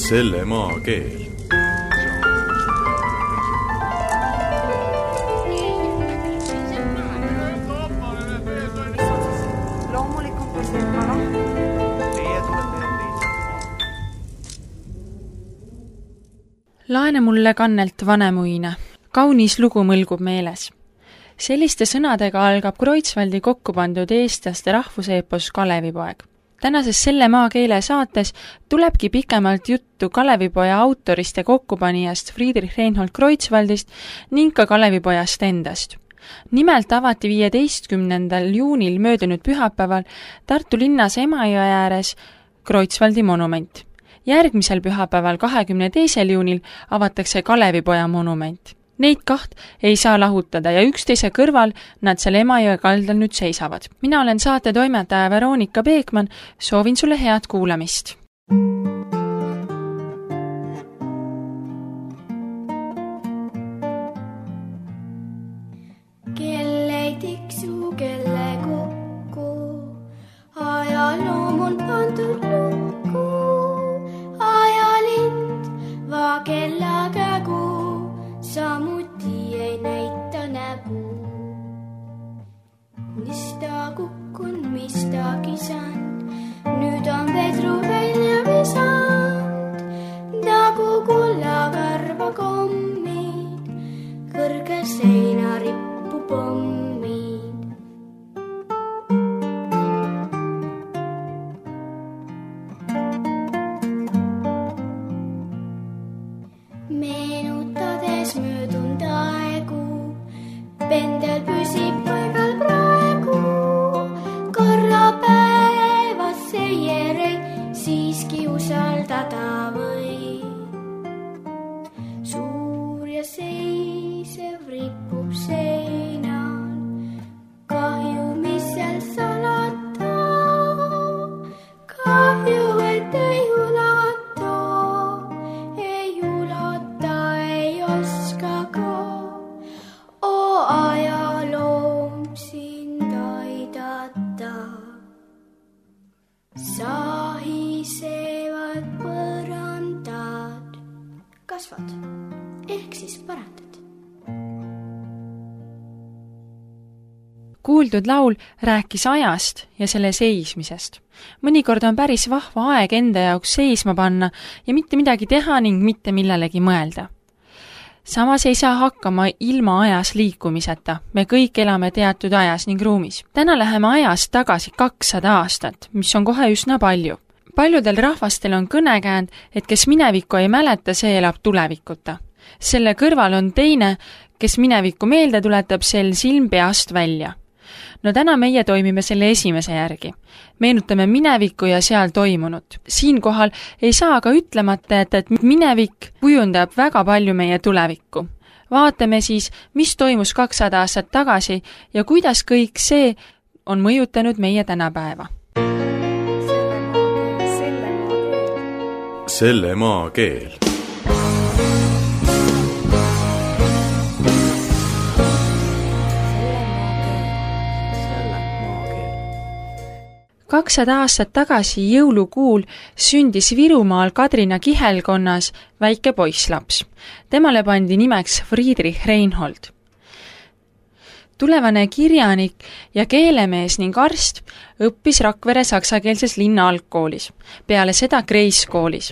selle maa keel. Laene mulle kannelt vanemuine. Kaunis lugu mõlgub meeles. Selliste sõnadega algab Kreutzwaldi kokku pandud eestlaste rahvuseepos Kalevipoeg. Tänases Selle maakeele saates tulebki pikemalt juttu Kalevipoja autorist ja kokkupanijast Friedrich Reinhold Kreutzwaldist ning ka Kalevipojast endast. Nimelt avati 15. juunil möödunud pühapäeval Tartu linnas Emajõe ääres Kreutzwaldi monument. Järgmisel pühapäeval 22. juunil avatakse Kalevipoja monument. Neid kaht ei saa lahutada ja üksteise kõrval nad seal Emajõe kaldal nüüd seisavad. Mina olen saate toimetaja Veronika Peekman, soovin sulle head kuulamist. Kelle ei tiksu, kelle kokku, ajaloom on pandud lukku. Ajalind vaakella kägu, samuti ei näita nägu. Mis ta kukkun, mis ta kisand, nüüd on vedru välja visand. Nagu kullakarva kommid, kõrge seina rippu pommid. Meenutades möödunud aegu, pendel püsib paigal praegu. Korra päevas seereid siiski usaldada või. Suur ja seisev ripub seinal, kahju, mis seal salata. Kahju, et ei ulata, ei ulata, ei oska ka. O ajaloom sind aidata. Sahisevad põrandad kasvad, ehk siis parandad. Kuuldud laul rääkis ajast ja selle seismisest. Mõnikord on päris vahva aeg enda jaoks seisma panna ja mitte midagi teha ning mitte millelegi mõelda. Samas ei saa hakkama ilma ajas liikumiseta. Me kõik elame teatud ajas ning ruumis. Täna läheme ajas tagasi 200 aastat, mis on kohe üsna palju. Paljudel rahvastel on kõnekäänd, et kes minevikku ei mäleta, see elab tulevikuta. Selle kõrval on teine, kes minevikku meelde tuletab, sel silm peast välja. No täna meie toimime selle esimese järgi. Meenutame minevikku ja seal toimunut. Siinkohal ei saa aga ütlemata, et minevik kujundab väga palju meie tulevikku. Vaatame siis, mis toimus 200 aastat tagasi ja kuidas kõik see on mõjutanud meie tänapäeva. Selle maa keel. 200 aastat tagasi jõulukuul sündis Virumaal Kadrina kihelkonnas väike poisslaps. Temale pandi nimeks Friedrich Reinhold. Tulevane kirjanik ja keelemees ning arst õppis Rakvere saksakeelses linna algkoolis, peale seda Kreiskoolis.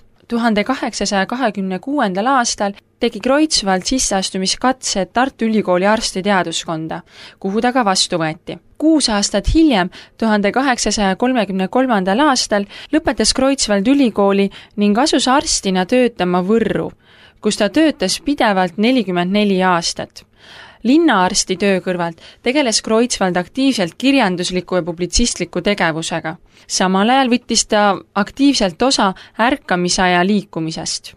1826. aastal tegi Kreutzwald sisseastumiskatse Tartu Ülikooli arstiteaduskonda, kuhu ta ka vastu võeti. 6 aastat hiljem, 1833. aastal, lõpetas Kreutzwald ülikooli ning asus arstina töötama Võrru, kus ta töötas pidevalt 44 aastat. Linnaarsti töö kõrvalt tegeles Kreutzwald aktiivselt kirjandusliku ja publitsistliku tegevusega. Samal ajal võttis ta aktiivselt osa ärkamisaja liikumisest.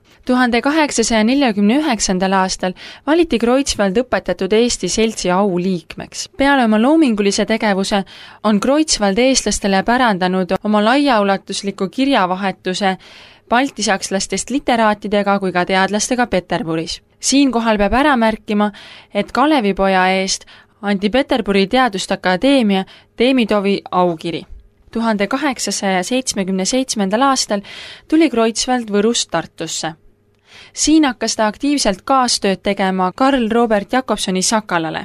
1849. aastal valiti Kreutzwald õpetatud Eesti seltsi auliikmeks. Peale oma loomingulise tegevuse on Kreutzwald eestlastele pärandanud oma laiaulatusliku kirjavahetuse baltisakslastest literaatidega kui ka teadlastega Peterburis. Siinkohal peab ära märkima, et Kalevipoja eest anti Peterburi Teaduste Akadeemia Demidovi aukiri. 1877. aastal tuli Kreutzwald Võrust Tartusse. Siin hakkas ta aktiivselt kaastööd tegema Karl Robert Jakobsoni Sakalale.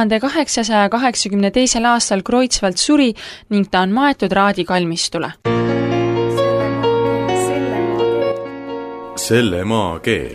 1882. aastal Kreutzwald suri ning ta on maetud Raadi kalmistule. Selle maa keel.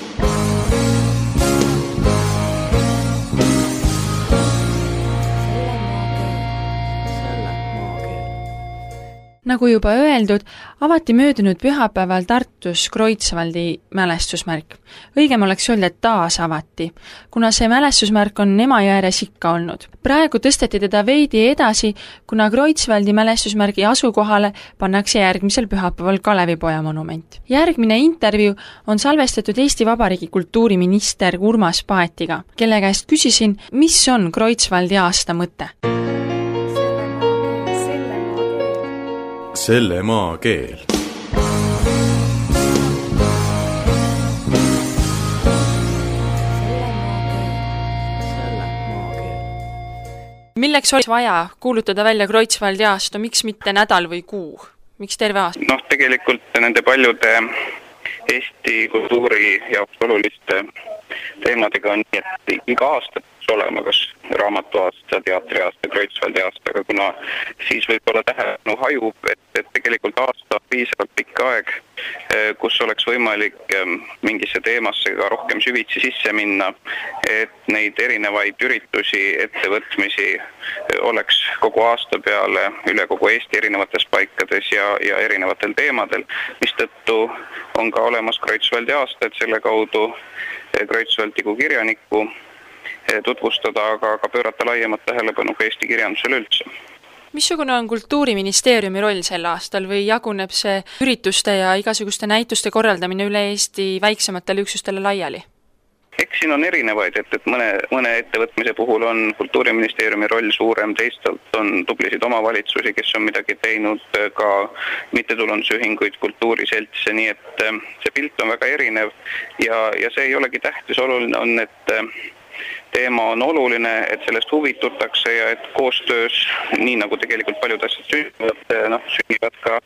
Nagu juba öeldud, avati möödunud pühapäeval Tartus Kreutzwaldi mälestusmärk. Õigem oleks öelda, et taas avati, kuna see mälestusmärk on Emajõeres ikka olnud. Praegu tõsteti teda veidi edasi, kuna Kreutzwaldi mälestusmärgi asukohale pannakse järgmisel pühapäeval Kalevipoja monument. Järgmine intervjuu on salvestatud Eesti Vabariigi kultuuriminister Urmas Paetiga, kelle käest küsisin, mis on Kreutzwaldi aasta mõte. Selle maa keel. Milleks oli vaja kuulutada välja Kreutzwaldi aasta, miks mitte nädal või kuu? Miks terve aasta? Tegelikult nende paljude Eesti kultuuri jaoks oluliste teemadega on nii, et iga aasta olema kas raamatuaasta, teatriaasta, Kreutzwaldi aasta, aga kuna siis võib-olla tähelepanu hajub, et tegelikult aasta piisavalt pikk aeg, kus oleks võimalik mingisse teemasse ka rohkem süvitsi sisse minna, et neid erinevaid üritusi, ettevõtmisi oleks kogu aasta peale üle kogu Eesti erinevates paikades ja erinevatel teemadel, mistõttu on ka olemas Kreutzwaldi aasta, et selle kaudu Kreutzwaldi kui kirjanikku tutvustada, aga pöörata laiemat tähelepanu ka Eesti kirjandusele üldse. Missugune on Kultuuriministeeriumi roll sel aastal või jaguneb see ürituste ja igasuguste näituste korraldamine üle Eesti väiksematele üksustele laiali? Eks siin on erinevaid, et mõne ettevõtmise puhul on Kultuuriministeeriumi roll suurem, teistelt on tublisid omavalitsusi, kes on midagi teinud, ka mittetulundusühinguid, kultuuriseltse, nii et see pilt on väga erinev ja see ei olegi tähtis, oluline on, et teema on oluline, et sellest huvitutakse ja et koostöös, nii nagu tegelikult paljud asjad sünnivad ka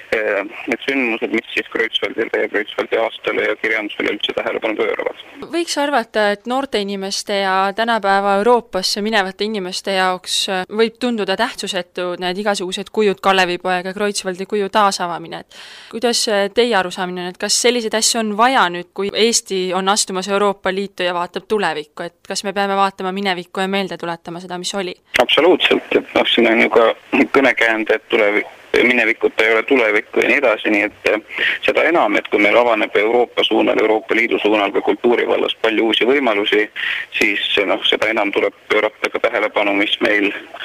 need sündmused, mis siis Kreutzwaldile ja Kreutzwaldi aastale ja kirjandusele üldse tähelepanu pööravad. Võiks arvata, et noorte inimeste ja tänapäeva Euroopasse minevate inimeste jaoks võib tunduda tähtsusetu need igasugused kujud, Kalevipoja ja Kreutzwaldi kuju taasavamine. Kuidas teie arusaamine on, et kas selliseid asju on vaja nüüd, kui Eesti on astumas Euroopa Liitu ja vaatab tulevikku, et kas me peame vaatama minevikku ja meelde tuletama seda, mis oli? Absoluutselt, et siin on ju ka kõnekäände, et minevikut ei ole tulevikku ja nii edasi, nii et seda enam, et kui meil avaneb Euroopa suunal, Euroopa Liidu suunal ka kultuurivallas palju uusi võimalusi, siis seda enam tuleb pöörata ka tähelepanu, mis meil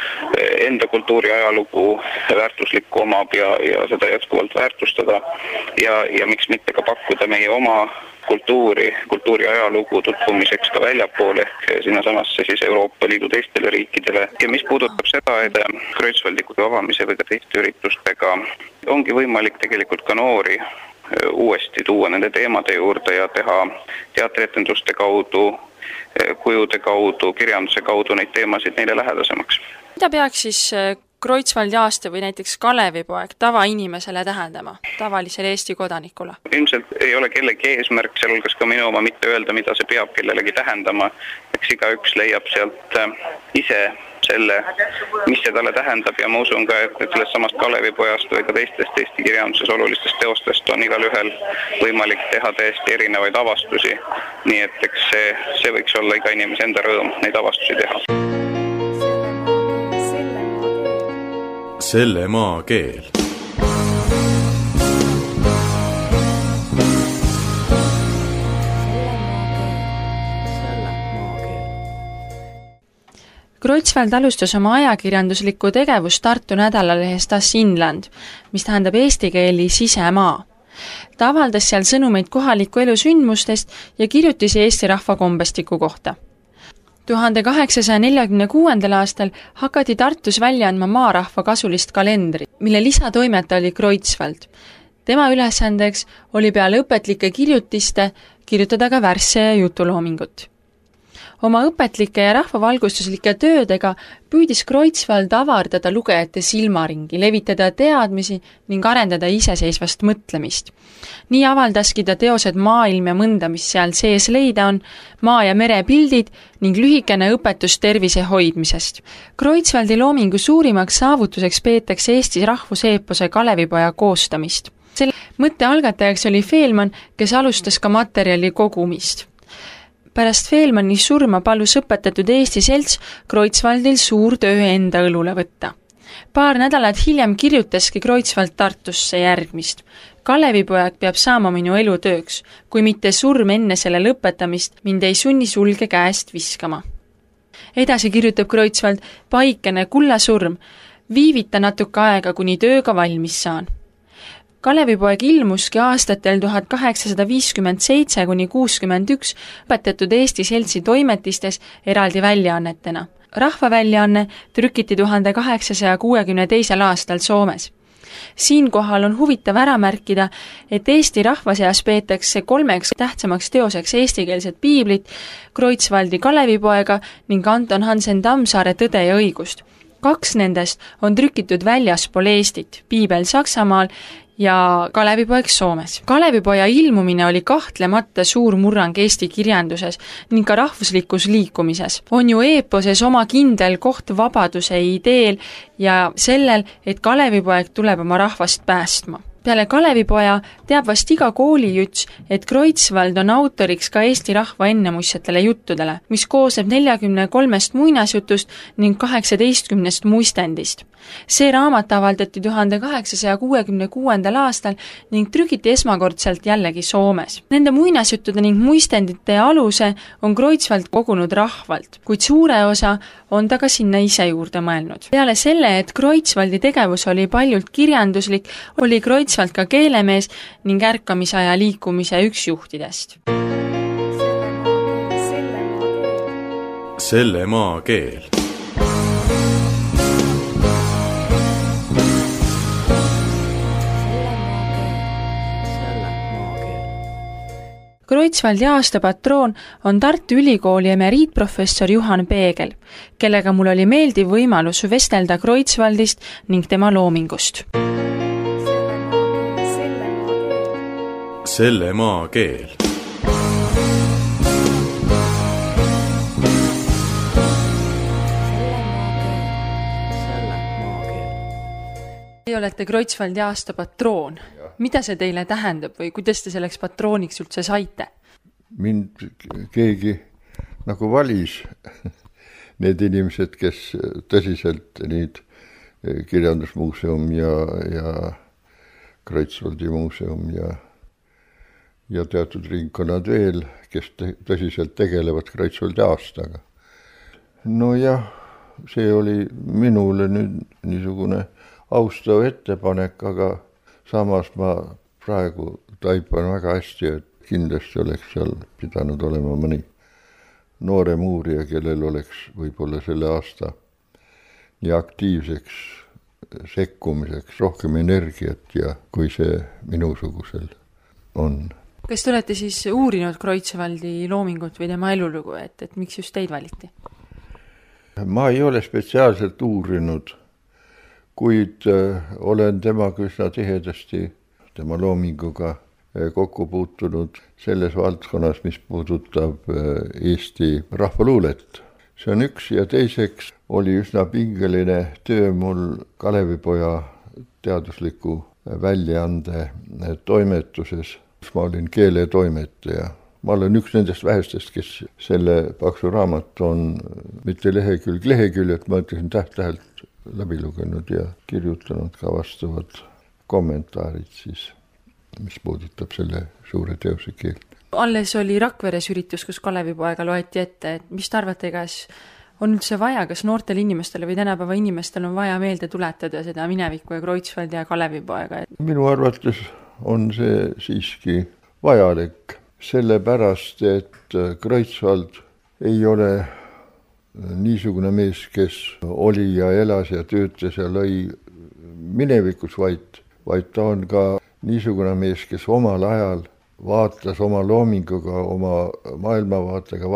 enda kultuuri ajalugu väärtuslikku omab ja seda jätkuvalt väärtustada ja miks mitte ka pakkuda meie oma kultuuri ajalugu tutvumiseks ka väljapoole ehk sinnasamasse siis Euroopa Liidu teistele riikidele. Ja mis puudutab seda, et Kreutzwaldi kuju avamise või ka teiste üritustega ongi võimalik tegelikult ka noori uuesti tuua nende teemade juurde ja teha teatrietenduste kaudu, kujude kaudu, kirjanduse kaudu neid teemasid neile lähedasemaks. Mida peaks siis Kreutzwaldi aasta või näiteks Kalevipoeg tavainimesele tähendama, tavalisele Eesti kodanikule? Ilmselt ei ole kellegi eesmärk, sealhulgas ka minu oma mitte öelda, mida see peab kellelegi tähendama. Eks igaüks leiab sealt ise selle, mis see talle tähendab ja ma usun ka, et sellest samast Kalevipojast või ka teistest Eesti kirjanduses olulistest teostest on igal ühel võimalik teha täiesti erinevaid avastusi. Nii et eks see võiks olla iga inimese enda rõõm neid avastusi teha. Selle maa keel. Kreutzwald alustas oma ajakirjanduslikku tegevust Tartu nädalalehes Das Inland, mis tähendab eesti keeli sisemaa. Ta avaldas seal sõnumeid kohaliku elu sündmustest ja kirjutisi Eesti rahva kombestiku kohta. 1846. aastal hakati Tartus välja andma maarahva kasulist kalendrit, mille lisatoimetaja oli Kreutzwald. Tema ülesandeks oli peale õpetlike kirjutiste kirjutada ka värsse ja jutuloomingut. Oma õpetlike ja rahvavalgustuslike töödega püüdis Kreutzwald avardada lugejate silmaringi, levitada teadmisi ning arendada iseseisvast mõtlemist. Nii avaldaski ta teosed Maailm ja mõnda, mis seal sees leida on, maa- ja merepildid ning lühikene õpetus tervise hoidmisest. Kreutzwaldi loomingu suurimaks saavutuseks peetakse Eesti rahvuseepose Kalevipoja koostamist. Selle mõtte algatajaks oli Feelmann, kes alustas ka materjali kogumist. Pärast Feelmanni surma palus õpetatud Eesti selts Kreutzwaldil suur töö enda õlule võtta. Paar nädalat hiljem kirjutaski Kreutzwald Tartusse järgmist. Kalevipoeg peab saama minu elutööks, kui mitte surm enne selle lõpetamist mind ei sunni sulge käest viskama. Edasi kirjutab Kreutzwald, paikene kullasurm, viivita natuke aega, kuni tööga valmis saan. Kalevipoeg ilmuski aastatel 1857 kuni 61 õpetatud Eesti seltsi toimetistes eraldi väljaannetena. Rahvaväljaanne trükiti 1862. aastal Soomes. Siinkohal on huvitav ära märkida, et Eesti rahva seas peetakse 3 tähtsamaks teoseks eestikeelset piiblit, Kreutzwaldi Kalevipoega ning Anton Hansen Tammsaare Tõde ja õigust. 2 nendest on trükitud väljaspool Eestit, piibel Saksamaal ja Kalevipoeg Soomes. Kalevipoja ilmumine oli kahtlemata suur murrang Eesti kirjanduses ning ka rahvuslikus liikumises. On ju eeposes oma kindel koht vabaduse ideel ja sellel, et Kalevipoeg tuleb oma rahvast päästma. Peale Kalevipoja teab vast iga koolijuts, et Kreutzwald on autoriks ka Eesti rahva ennemuistsetele juttudele, mis koosneb 43 muinasjutust ning 18 muistendist. See raamat avaldati 1866. aastal ning trükiti esmakordselt jällegi Soomes. Nende muinasjuttude ning muistendite aluse on Kreutzwald kogunud rahvalt, kuid suure osa on ta ka sinna ise juurde mõelnud. Peale selle, et Kreutzwaldi tegevus oli paljult kirjanduslik, oli Kreutzwald ka keelemees ning ärkamisaja liikumise üks juhtidest. Selle maa keel. Kreutzwaldi aastapatroon on Tartu Ülikooli emeriitprofessor Juhan Peegel, kellega mul oli meeldiv võimalus vestelda Kreutzwaldist ning tema loomingust. Selle maa keel. Teie olete Kreutzwaldi aastapatroon. Mida see teile tähendab või kuidas te selleks patrooniks üldse saite? Mind keegi nagu valis need inimesed, kes tõsiselt neid kirjandusmuuseum ja Kreutzwaldi muuseum ja teatud ringkonnad veel, kes tõsiselt tegelevad Kreutzwaldi aastaga. No jah, see oli minule nüüd niisugune austav ettepanek, aga samas ma praegu taipan väga hästi, et kindlasti oleks seal pidanud olema mõni noorem uurija, kellel oleks võib-olla selle aasta nii aktiivseks sekkumiseks rohkem energiat ja kui see minusugusel on. Kas te olete siis uurinud Kreutzwaldi loomingut või tema elulugu, et miks just teid valiti? Ma ei ole spetsiaalselt uurinud, kuid olen temaga üsna tihedasti tema loominguga kokku puutunud selles valdkonnas, mis puudutab Eesti rahvaluulet. See on üks ja teiseks oli üsna pingeline töö mul Kalevipoja teadusliku väljaande toimetuses, kus ma olin keeletoimetaja. Ma olen üks nendest vähestest, kes selle paksu raamat on mitte lehekülg, ma ütlesin täht-tähelt läbi lugenud ja kirjutanud ka vastavad kommentaarid siis, mis puudutab selle suure teose keelt. Alles oli Rakveres üritus, kus Kalevipoega loeti ette, et mis te arvate, kas on üldse vaja, kas noortel inimestele või tänapäeva inimestel on vaja meelde tuletada seda minevikku ja Kreutzwaldi ja Kalevipoega? Minu arvates on see siiski vajalik, sellepärast, et Kreutzwald ei ole niisugune mees, kes oli ja elas ja töötas ja lõi minevikus, vaid ta on ka niisugune mees, kes omal ajal vaatas oma loominguga, oma maailmavaatega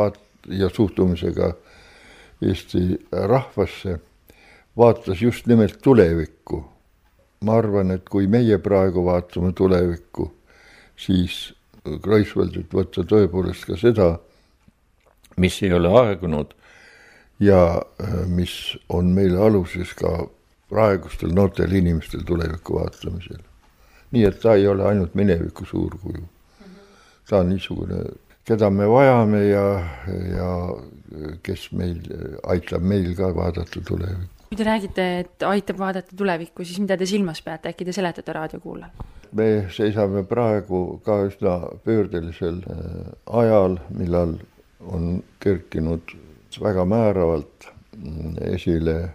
ja suhtumisega Eesti rahvasse vaatas just nimelt tulevikku. Ma arvan, et kui meie praegu vaatame tulevikku, siis Greifswaldilt võtta tõepoolest ka seda, mis ei ole aegunud ja mis on meile aluses ka praegustel noortel inimestel tuleviku vaatamisel. Nii et ta ei ole ainult mineviku suurkuju. Ta on niisugune, keda me vajame ja kes meil aitab meil ka vaadata tulevikku. Kui te räägite, et aitab vaadata tulevikku, siis mida te silmas peate? Äkki te seletate raadiokuulajal? Me seisame praegu ka üsna pöördelisel ajal, millal on kerkinud väga määravalt esile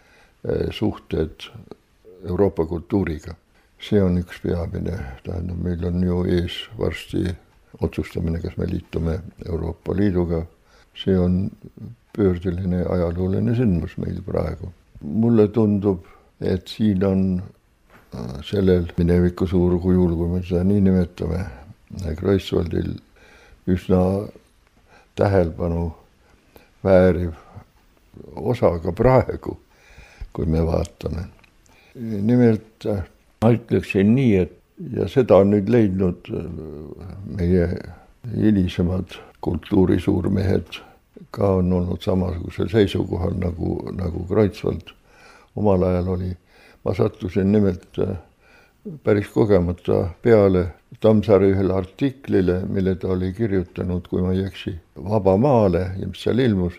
suhted Euroopa kultuuriga. See on üks peamine. Tähendab, meil on ju ees varsti otsustamine, kas me liitume Euroopa Liiduga. See on pöördeline ajalooline sündmus meil praegu. Mulle tundub, et siin on sellel mineviku suurkujul, kui me seda nii nimetame, Greifswaldil üsna tähelepanu vääriv osa ka praegu, kui me vaatame. Nimelt ma ütleksin nii, et ja seda on nüüd leidnud meie hilisemad kultuurisuurmehed ka on olnud samasugusel seisukohal nagu Greifswald omal ajal oli. Ma sattusin nimelt päris kogemata peale Tammsaare ühele artiklile, mille ta oli kirjutanud, kui ma ei eksi, Vaba Maale ja mis seal ilmus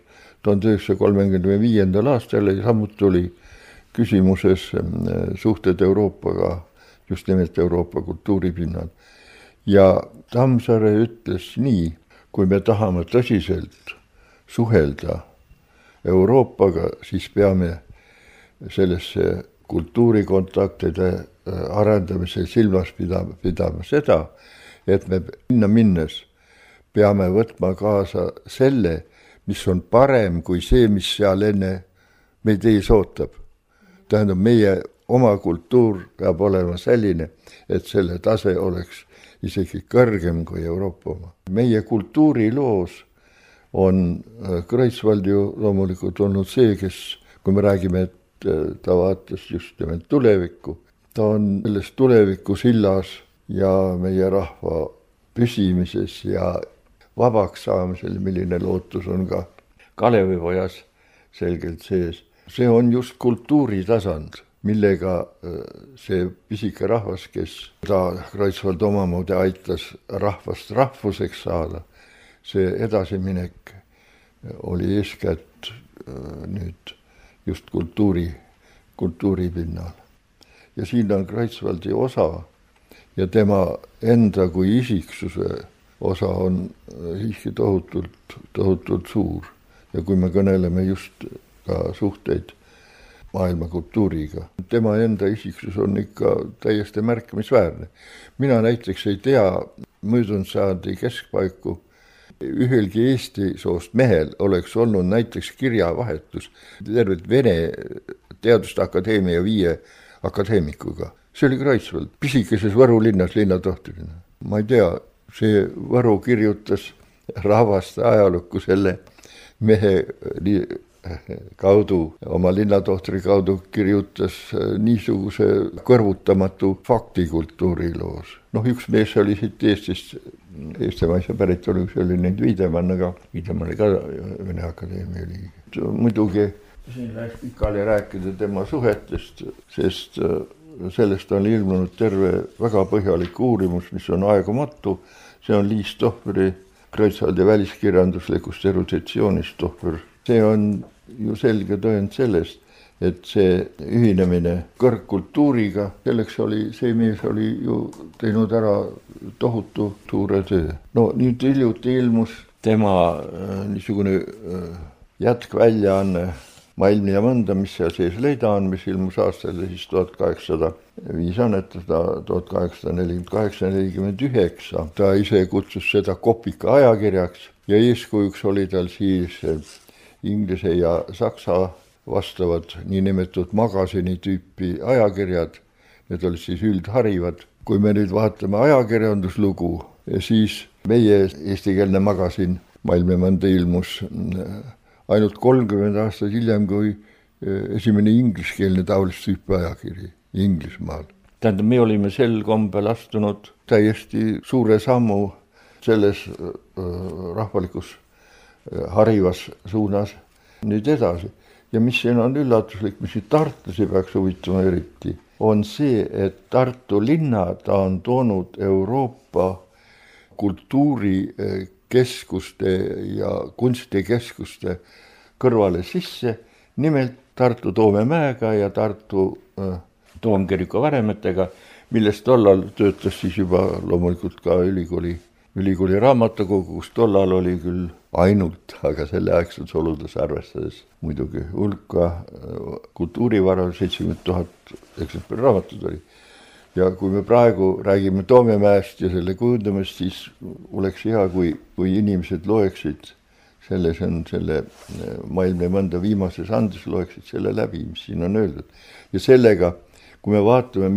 1935. aastal ja samuti tuli küsimuses suhted Euroopaga, just nimelt Euroopa kultuuripinnal. Ja Tammsaare ütles nii, kui me tahame tõsiselt suhelda Euroopaga, siis peame sellesse kultuurikontaktide arendamisel silmas pidama seda, et me sinna minnes peame võtma kaasa selle, mis on parem kui see, mis seal enne meid ees ootab. Tähendab, meie oma kultuur peab olema selline, et selle tase oleks isegi kõrgem kui Euroopa oma. Meie kultuuriloos on Greifswald ju loomulikult olnud see, kes, kui me räägime, et ta vaatas just nimelt tulevikku, ta on selles tuleviku sillas ja meie rahva püsimises ja vabaks saamisel, milline lootus on ka Kalevipojas selgelt sees. See on just kultuuritasand, millega see pisike rahvas, kes ta Greifswald omamoodi aitas rahvast rahvuseks saada, see edasiminek oli eeskätt nüüd just kultuuri pinnal. Ja siin on Greifswaldi osa ja tema enda kui isiksuse osa on siiski tohutult suur. Ja kui me kõneleme just ka suhteid maailma kultuuriga, tema enda isiksus on ikka täiesti märkimisväärne. Mina näiteks ei tea möödunud sajandi keskpaiku ühelgi Eesti soost mehel oleks olnud näiteks kirjavahetus tervet Vene Teaduste Akadeemia 5 akadeemikuga. See oli Greifswald, pisikeses Võru linnas linnatohtrina. Ma ei tea, see Võru kirjutas rahvaste ajalukku selle mehe kaudu, oma linnatohtri kaudu kirjutas niisuguse kõrvutamatu faktikultuuriloos. Üks mees oli siit Eestist, eestimaise päritolu, üks oli nüüd Viidemann, aga Viidemann oli ka Vene Akadeemia liige. Muidugi siin läheks pikali rääkida tema suhetest, sest sellest on ilmunud terve väga põhjalik uurimus, mis on aegumatu. See on Liis Tohveri Greifswaldi väliskirjanduslikust eruditsioonist Tohver. See on ju selge tõend sellest, et see ühinemine kõrgkultuuriga, selleks oli, see mees oli ju teinud ära tohutu suure töö. Nüüd hiljuti ilmus tema niisugune jätkväljaanne Maailm ja mõnda, mis seal sees leida on, mis ilmus aastal siis 1805 annetada 1848-49. Ta ise kutsus seda Kopika ajakirjaks ja eeskujuks oli tal siis inglise ja saksa vastavad niinimetatud magasini tüüpi ajakirjad. Need olid siis üldharivad. Kui me nüüd vaatame ajakirjanduslugu, siis meie eestikeelne magasin maailmamõnda ilmus ainult 30 aastat hiljem, kui esimene ingliskeelne taolist tüüpi ajakiri Inglismaal. Tähendab, me olime sel kombel astunud täiesti suure sammu selles rahvalikus harivas suunas nüüd edasi. Ja mis siin on üllatuslik, mis nüüd Tartusi peaks huvitama eriti, on see, et Tartu linna ta on toonud Euroopa kultuurikeskuste ja kunstikeskuste kõrvale sisse, nimelt Tartu Toomemäega ja Tartu Toomkiriku varemetega, millest tollal töötas siis juba loomulikult ka ülikooli raamatukogu, kus tollal oli küll ainult, aga selle aegses oludes arvestades muidugi hulka kultuurivara, 70 000 eksemplari raamatud oli. Ja kui me praegu räägime Toomemäest ja selle kujundamist, siis oleks hea, kui inimesed loeksid selle maailma mõnda viimases andes, loeksid selle läbi, mis siin on öeldud. Ja sellega, kui me vaatame,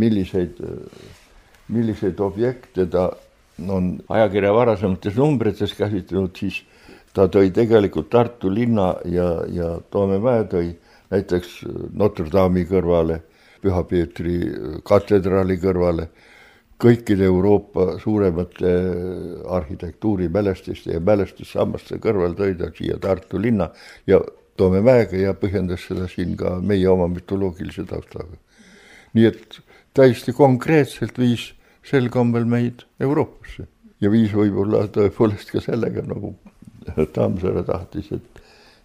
milliseid objekte ta on ajakirja varasemates numbrites käsitlenud, siis ta tõi tegelikult Tartu linna ja Toomemäe tõi näiteks Notre Dame'i kõrvale, Püha Peetri katedraali kõrvale, kõikide Euroopa suuremate arhitektuurimälestiste ja mälestussammaste kõrval tõi ta siia Tartu linna ja Toomemäega ja põhjendas seda siin ka meie oma mütoloogilise taustaga. Nii et täiesti konkreetselt viis sel kombel meid Euroopasse ja viis võib-olla tõepoolest ka sellega, nagu Tammsaare tahtis, et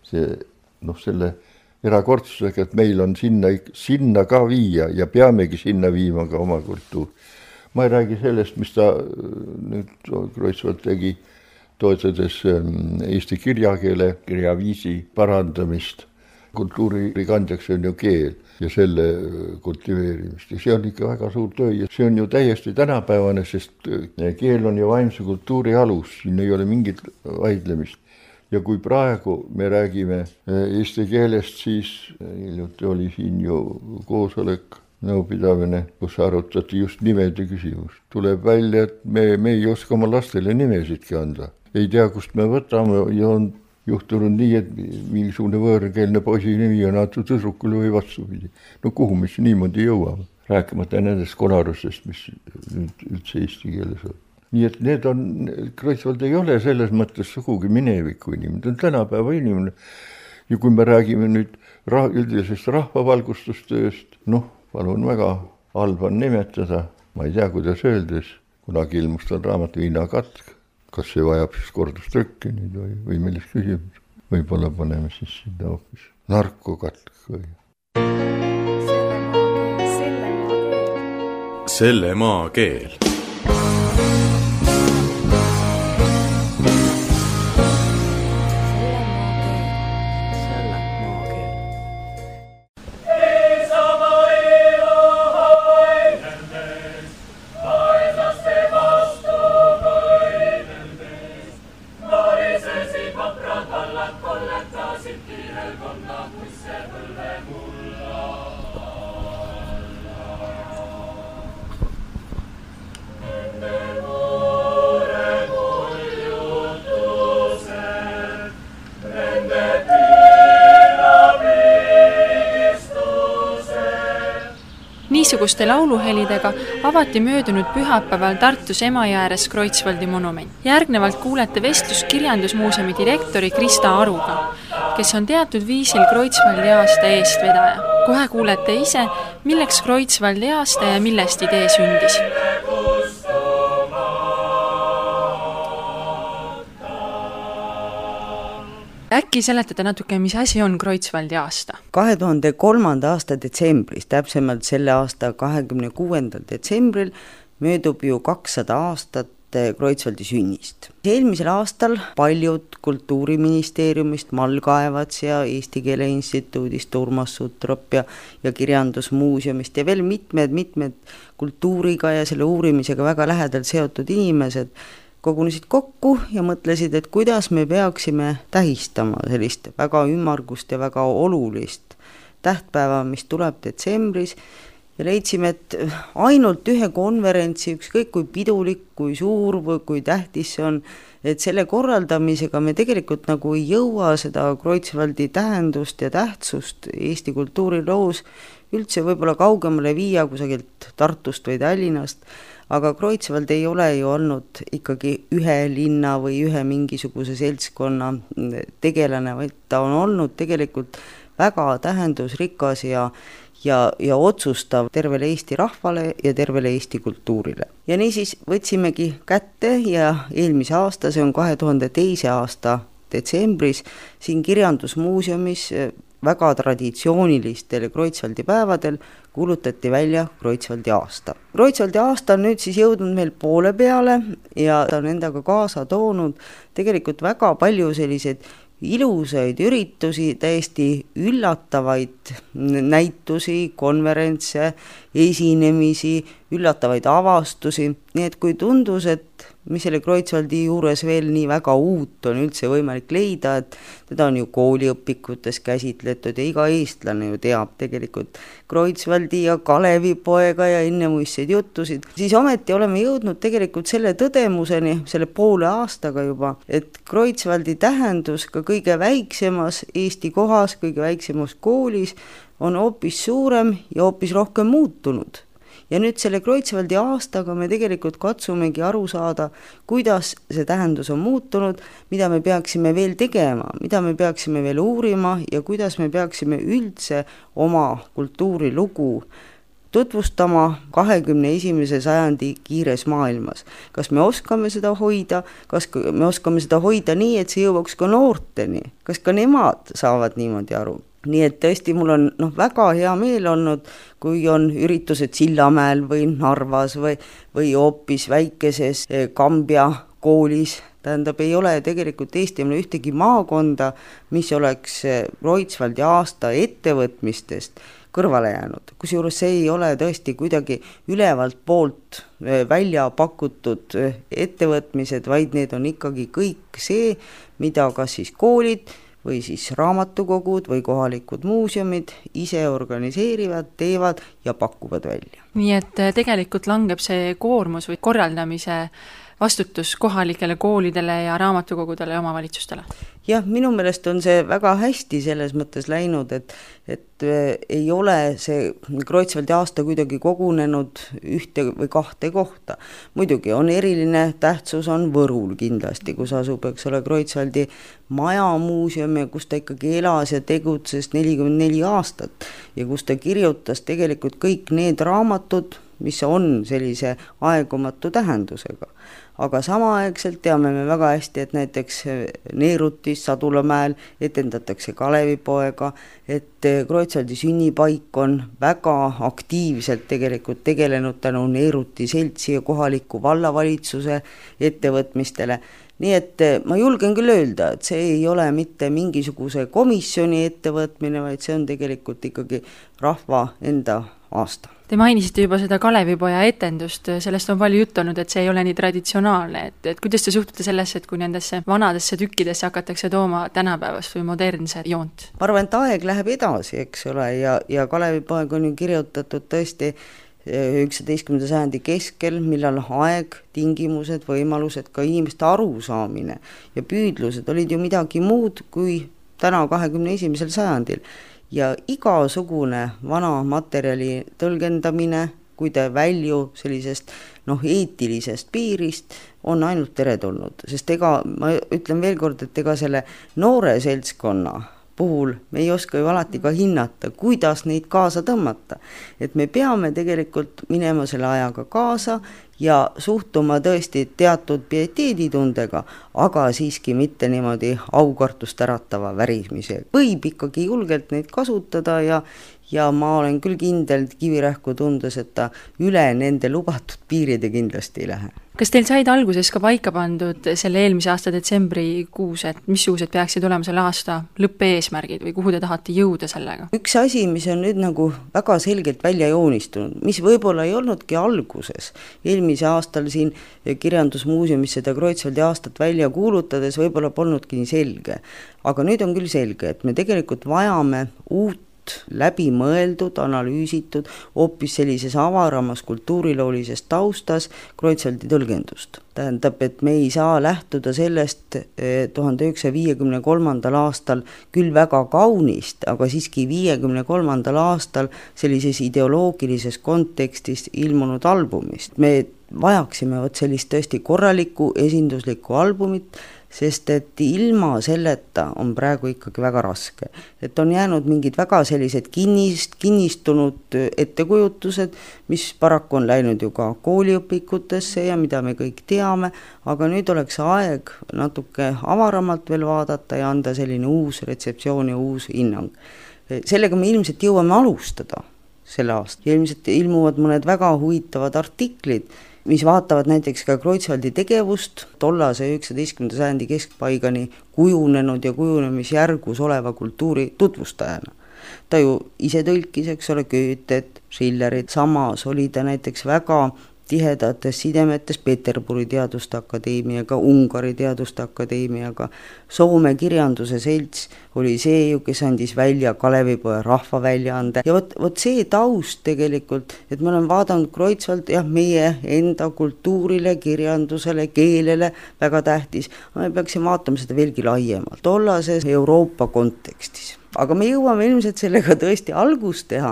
selle erakordsusega, et meil on sinna ka viia ja peamegi sinna viima ka oma kultuur. Ma ei räägi sellest, mis ta nüüd Kreutzwald tegi, toetades eesti kirjakeele, kirjaviisi parandamist. Kultuurikandjaks on ju keel ja selle kultiveerimist. Ja see on ikka väga suur töö ja see on ju täiesti tänapäevane, sest keel on ju vaimse kultuuri alus, siin ei ole mingit vaidlemist. Ja kui praegu me räägime eesti keelest, siis hiljuti oli siin ju koosolek, nõupidamine, kus arutati just nimede küsimus. Tuleb välja, et me ei oska oma lastele nimesidki anda. Ei tea, kust me võtame ja on juhtunud nii, et mingisugune võõrkeelne poisi nimi on antud tüdrukule või vastupidi. No kuhu me siis niimoodi jõuame? Rääkimata nendest konarustest, mis nüüd üldse eesti keeles on. Nii et need on, Kreutzwald ei ole selles mõttes sugugi mineviku inimene, ta on tänapäeva inimene. Ja kui me räägime nüüd üldisest rahvavalgustustööst, palun väga, halb on nimetada, ma ei tea, kuidas öeldes, kunagi ilmus tal raamat Viinakatk, kas see vajab siis kordustrükki nüüd või millest küsimus, võib-olla paneme siis sinna hoopis narkokatk või. Selle maa keel. Niisuguste lauluhelidega avati möödunud pühapäeval Tartus Emajõe ääres Kreutzwaldi monument. Järgnevalt kuulete vestlust Kirjandusmuuseumi direktori Krista Aruga, kes on teatud viisil Kreutzwaldi aasta eestvedaja. Kohe kuulete ise, milleks Kreutzwaldi aasta ja millest idee sündis. Äkki seletada natuke, mis asi on Kreutzwaldi aasta? 2003. aasta detsembris, täpsemalt selle aasta 26. detsembril möödub ju 200 aastat Kreutzwaldi sünnist. Eelmisel aastal paljud Kultuuriministeeriumist, Malgaevats ja Eesti Keele Instituudist, Urmas Sutrop ja Kirjandusmuuseumist ja veel mitmed kultuuriga ja selle uurimisega väga lähedalt seotud inimesed kogunesid kokku ja mõtlesid, et kuidas me peaksime tähistama sellist väga ümmargust ja väga olulist tähtpäeva, mis tuleb detsembris, ja leidsime, et ainult ühe konverentsi, ükskõik kui pidulik, kui suur või kui tähtis see on, et selle korraldamisega me tegelikult nagu ei jõua seda Kreutzwaldi tähendust ja tähtsust Eesti kultuuriloos üldse võib-olla kaugemale viia kusagilt Tartust või Tallinnast, aga Kreutzwald ei ole ju olnud ikkagi ühe linna või ühe mingisuguse seltskonna tegelane, vaid ta on olnud tegelikult väga tähendusrikas ja otsustav tervele Eesti rahvale ja tervele Eesti kultuurile. Ja niisiis võtsimegi kätte ja eelmise aasta, see on 2002. aasta detsembris, siin Kirjandusmuuseumis väga traditsioonilistel Kreutzwaldi päevadel kuulutati välja Kreutzwaldi aasta. Kreutzwaldi aasta on nüüd siis jõudnud meil poole peale ja ta on endaga kaasa toonud tegelikult väga palju selliseid ilusaid üritusi, täiesti üllatavaid näitusi, konverentse, esinemisi, üllatavaid avastusi, nii et kui tundus, et mis selle Kreutzwaldi juures veel nii väga uut on üldse võimalik leida, et teda on ju kooliõpikutes käsitletud ja iga eestlane ju teab tegelikult Kreutzwaldi ja Kalevipoega ja ennemuisseid juttusid, siis ometi oleme jõudnud tegelikult selle tõdemuseni, selle poole aastaga juba, et Kreutzwaldi tähendus ka kõige väiksemas Eesti kohas, kõige väiksemas koolis on hoopis suurem ja hoopis rohkem muutunud. Ja nüüd selle Kreutzwaldi aastaga me tegelikult katsumegi aru saada, kuidas see tähendus on muutunud, mida me peaksime veel tegema, mida me peaksime veel uurima ja kuidas me peaksime üldse oma kultuurilugu tutvustama 21. sajandi kiires maailmas. Kas me oskame seda hoida, kas me oskame seda hoida nii, et see jõuaks ka noorteni, kas ka nemad saavad niimoodi aru. Nii et tõesti mul on väga hea meel olnud, kui on üritused Sillamäel või Narvas või hoopis väikeses Kambja koolis. Tähendab, ei ole tegelikult Eestimaal ühtegi maakonda, mis oleks Kreutzwaldi aasta ettevõtmistest kõrvale jäänud. Kusjuures see ei ole tõesti kuidagi ülevalt poolt välja pakutud ettevõtmised, vaid need on ikkagi kõik see, mida kas siis koolid või siis raamatukogud või kohalikud muuseumid ise organiseerivad, teevad ja pakuvad välja. Nii et tegelikult langeb see koormus või korraldamise vastutus kohalikele koolidele ja raamatukogudele ja omavalitsustele? Jah, minu meelest on see väga hästi selles mõttes läinud, et ei ole see Kreutzwaldi aasta kuidagi kogunenud ühte või kahte kohta. Muidugi on eriline tähtsus on Võrul kindlasti, kus asub, eks ole, Kreutzwaldi majamuuseum ja kus ta ikkagi elas ja tegutses 44 aastat ja kus ta kirjutas tegelikult kõik need raamatud, mis on sellise aegumatu tähendusega. Aga samaaegselt teame me väga hästi, et näiteks Neerutis Sadulamäel etendatakse Kalevipoega, et Kreutzwaldi sünnipaik on väga aktiivselt tegelikult tegelenud tänu Neeruti seltsi ja kohaliku vallavalitsuse ettevõtmistele. Nii et ma julgen küll öelda, et see ei ole mitte mingisuguse komisjoni ettevõtmine, vaid see on tegelikult ikkagi rahva enda aasta. Te mainisite juba seda Kalevipoja etendust, sellest on palju juttu olnud, et see ei ole nii traditsionaalne, et kuidas te suhtute sellesse, et kui nendesse vanadesse tükkidesse hakatakse tooma tänapäevast või modernse joont? Ma arvan, et aeg läheb edasi, eks ole, ja Kalevipoeg on ju kirjutatud tõesti 19. sajandi keskel, millal aeg, tingimused, võimalused, ka inimeste arusaamine ja püüdlused olid ju midagi muud kui täna 21. sajandil. Ja igasugune vana materjali tõlgendamine, kui ta välju sellisest eetilisest piirist, on ainult teretulnud. Sest ma ütlen veel kord, et selle noore seltskonna puhul me ei oska ju alati ka hinnata, kuidas neid kaasa tõmmata. Et me peame tegelikult minema selle ajaga kaasa ja suhtuma tõesti teatud pieteeditundega, aga siiski mitte niimoodi aukartust äratava värismise. Võib ikkagi julgelt neid kasutada ja ma olen küll kindel Kivirähku tundes, et ta üle nende lubatud piiride kindlasti ei lähe. Kas teil said alguses ka paika pandud selle eelmise aasta detsembrikuus, et missugused peaksid olema selle aasta lõppeesmärgid või kuhu te tahate jõuda sellega? Üks asi, mis on nüüd nagu väga selgelt välja joonistunud, mis võib-olla ei olnudki alguses. Eelmise aastal siin Kirjandusmuuseumis seda Kreutzwaldi aastat välja kuulutades võib-olla polnudki nii selge. Aga nüüd on küll selge, et me tegelikult vajame uut just läbi mõeldud, analüüsitud, hoopis sellises avaramas kultuuriloolises taustas Kreutzwaldi tõlgendust. Tähendab, et me ei saa lähtuda sellest 1953. aastal küll väga kaunist, aga siiski 1953. aastal sellises ideoloogilises kontekstis ilmunud albumist. Me vajaksime sellist tõesti korralikku esinduslikku albumit, sest et ilma selleta on praegu ikkagi väga raske. Et on jäänud mingid väga sellised kinnistunud ettekujutused, mis paraku on läinud ju ka kooliõpikutesse ja mida me kõik teame, aga nüüd oleks aeg natuke avaramalt veel vaadata ja anda selline uus retseptsioon ja uus hinnang. Sellega me ilmselt jõuame alustada selle aasta. Ilmselt ilmuvad mõned väga huvitavad artiklid, mis vaatavad näiteks ka Kreutzwaldi tegevust tollase 19. sajandi keskpaigani kujunenud ja kujunemisjärgus oleva kultuuri tutvustajana. Ta ju ise tõlkis, eks ole, Goethet, Schillerit, samas oli ta näiteks väga tihedates sidemetes Peterburi teaduste akadeemiaga, Ungari teaduste akadeemiaga. Soome kirjanduse selts oli see ju, kes andis välja Kalevipoja rahvaväljaande. Ja vot see taust tegelikult, et me oleme vaadanud Kreutzwald, meie enda kultuurile, kirjandusele, keelele väga tähtis, me peaksime vaatama seda veelgi laiemalt, tollases Euroopa kontekstis. Aga me jõuame ilmselt sellega tõesti algust teha,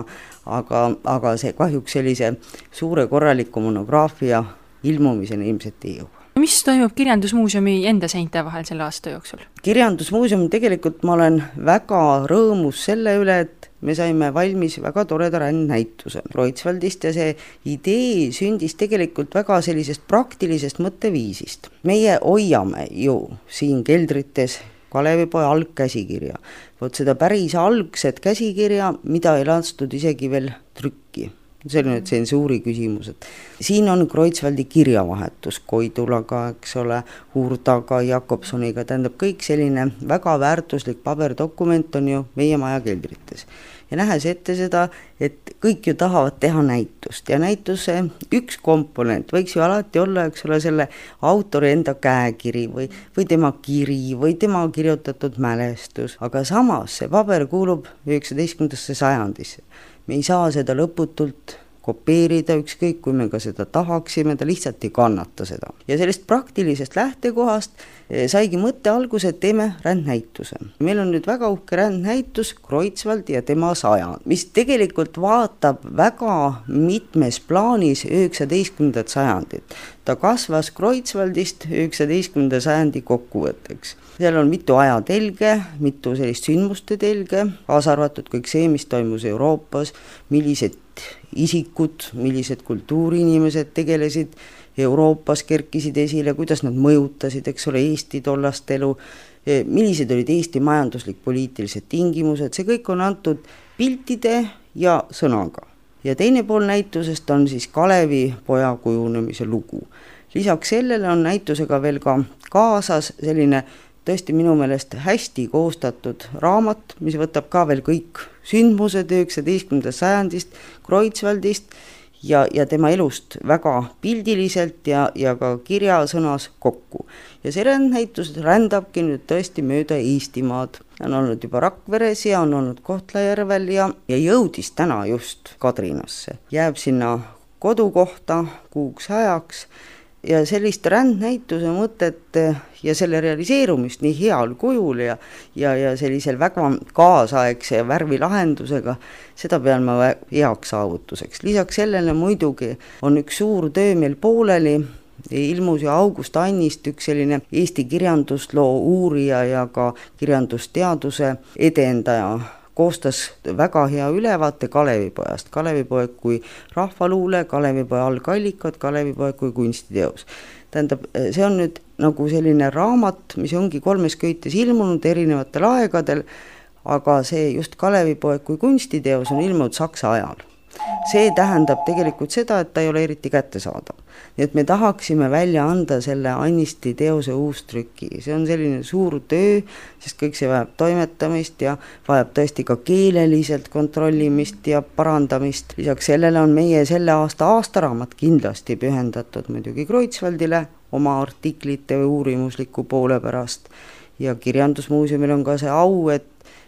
aga see kahjuks sellise suure korraliku monograafia ilmumiseni ilmselt ei jõua. Mis toimub Kirjandusmuuseumi enda seinte vahel selle aasta jooksul? Kirjandusmuuseum tegelikult ma olen väga rõõmus selle üle, et me saime valmis väga toreda rändnäituse Kreutzwaldist ja see idee sündis tegelikult väga sellisest praktilisest mõtteviisist. Meie hoiame ju siin keldrites Kalevipoja algkäsikirja. Vot seda päris algset käsikirja, mida ei lastud isegi veel trükki. See on nüüd tsensuuri küsimus. Siin on Kreutzwaldi kirjavahetus Koidulaga, eks ole, Hurdaga, Jakobsoniga, tähendab kõik selline väga väärtuslik paberdokument on ju meie maja keldrites. Ja nähes ette seda, et kõik ju tahavad teha näitust ja näituse üks komponent võiks ju alati olla, eks ole, selle autori enda käekiri või tema kiri või tema kirjutatud mälestus, aga samas see paber kuulub 19. sajandisse. Me ei saa seda lõputult kopeerida, ükskõik kui me ka seda tahaksime, ta lihtsalt ei kannata seda. Ja sellest praktilisest lähtekohast saigi mõtte alguse, et teeme rändnäituse. Meil on nüüd väga uhke rändnäitus Kreutzwald ja tema sajand, mis tegelikult vaatab väga mitmes plaanis 19. sajandit. Ta kasvas Kreutzwaldist 19. sajandi kokkuvõtteks. Seal on mitu ajatelge, mitu sellist sündmuste telge, kaasa arvatud kõik see, mis toimus Euroopas, millised isikud, millised kultuuriinimesed tegelesid Euroopas, kerkisid esile, kuidas nad mõjutasid, eks ole, Eesti tollast elu, millised olid Eesti majanduslik-poliitilised tingimused, see kõik on antud piltide ja sõnaga. Ja teine pool näitusest on siis Kalevipoja kujunemise lugu. Lisaks sellele on näitusega veel ka kaasas selline tõesti minu meelest hästi koostatud raamat, mis võtab ka veel kõik sündmused 19. sajandist, Kreutzwaldist ja tema elust väga pildiliselt ja ka kirjasõnas kokku. Ja see rändnäitus rändabki nüüd tõesti mööda Eestimaad. On olnud juba Rakveres ja on olnud Kohtla-Järvel ja jõudis täna just Kadrinasse. Jääb sinna kodukohta kuuks ajaks ja sellist rändnäituse mõtet ja selle realiseerumist nii heal kujul ja sellisel väga kaasaegse ja värvilahendusega, seda pean ma heaks saavutuseks. Lisaks sellele muidugi on üks suur töö meil pooleli, ilmus ju August Annist üks selline Eesti kirjandusloo uurija ja ka kirjandusteaduse edendaja, koostas väga hea ülevaate Kalevipojast. Kalevipoeg kui rahvaluule, Kalevipoja algallikad, Kalevipoeg kui kunstiteos. Tähendab, see on nüüd nagu selline raamat, mis ongi 3 köites ilmunud erinevatel aegadel, aga see just Kalevipoeg kui kunstiteos on ilmunud Saksa ajal. See tähendab tegelikult seda, et ta ei ole eriti kättesaadav. Nii et me tahaksime välja anda selle Annisti teose uustrüki. See on selline suur töö, sest kõik see vajab toimetamist ja vajab tõesti ka keeleliselt kontrollimist ja parandamist. Lisaks sellele on meie selle aasta aastaraamat kindlasti pühendatud muidugi Kreutzwaldile oma artiklite või uurimusliku poole pärast. Ja Kirjandusmuuseumil on ka see au, et